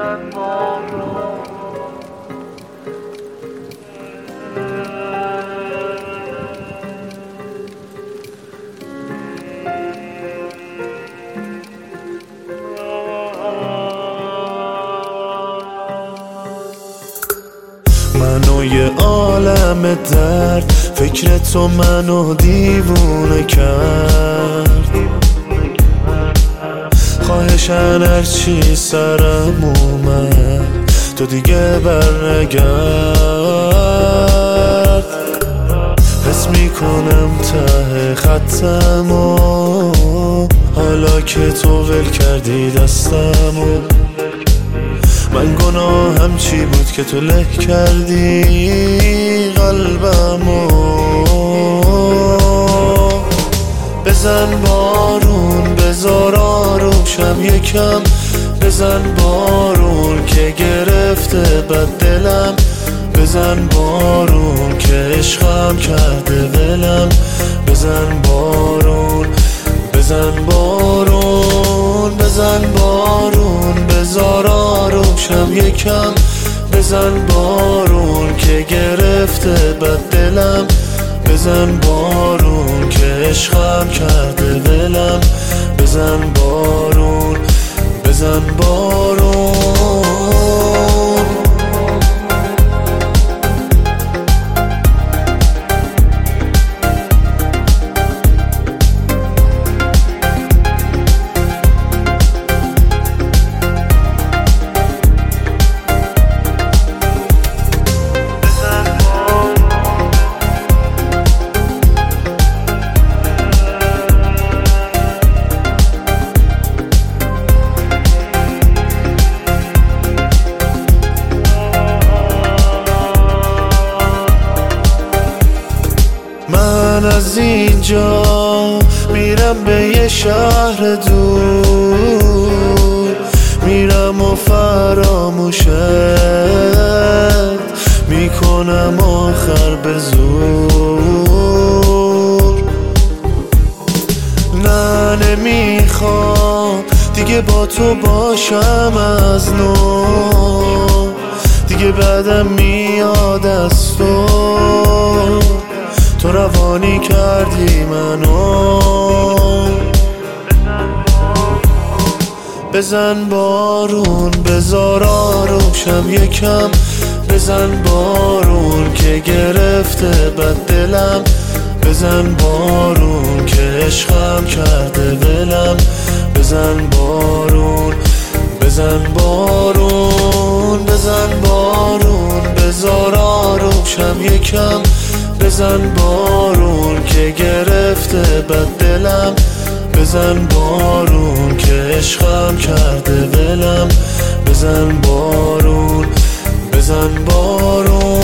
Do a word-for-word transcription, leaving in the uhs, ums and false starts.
منو یه عالم درد فکر تو منو دیوونه کرد. خواهشن هرچی سرم اومد تو دیگه بر نگرد. حس میکنم ته خطمو حالا که تو ول کردی دستمو. من گناهم چی بود که تو له کردی قلبمو. بزن بارون بذار آروشم یکم. بزن بارون که گرفته بد دلم. بزن بارون که عشقم کرده ولم. بزن بارون بزن بارون بزن بارون بذار آروشم یکم. بزن بارون که گرفته بد دلم. بزن بارون که عشقم کرده ولم. بزن بارون بزن بارون. من از اینجا میرم به یه شهر دور. میرم و فراموشت میکنم آخر به زور. نه نمیخوام دیگه با تو باشم از نو. دیگه بعدم میاد از تو. تو روانی کردی منو. بزن بارون بذار آروشم یکم. بزن بارون که گرفته بد دلم. بزن بارون که عشقم کرده ولم. بزن بارون بزن بارون بزن بارون بذار آروشم یکم. بزن بارون که گرفته بد دلم. بزن بارون که عشقم کرده ولم. بزن بارون بزن بارون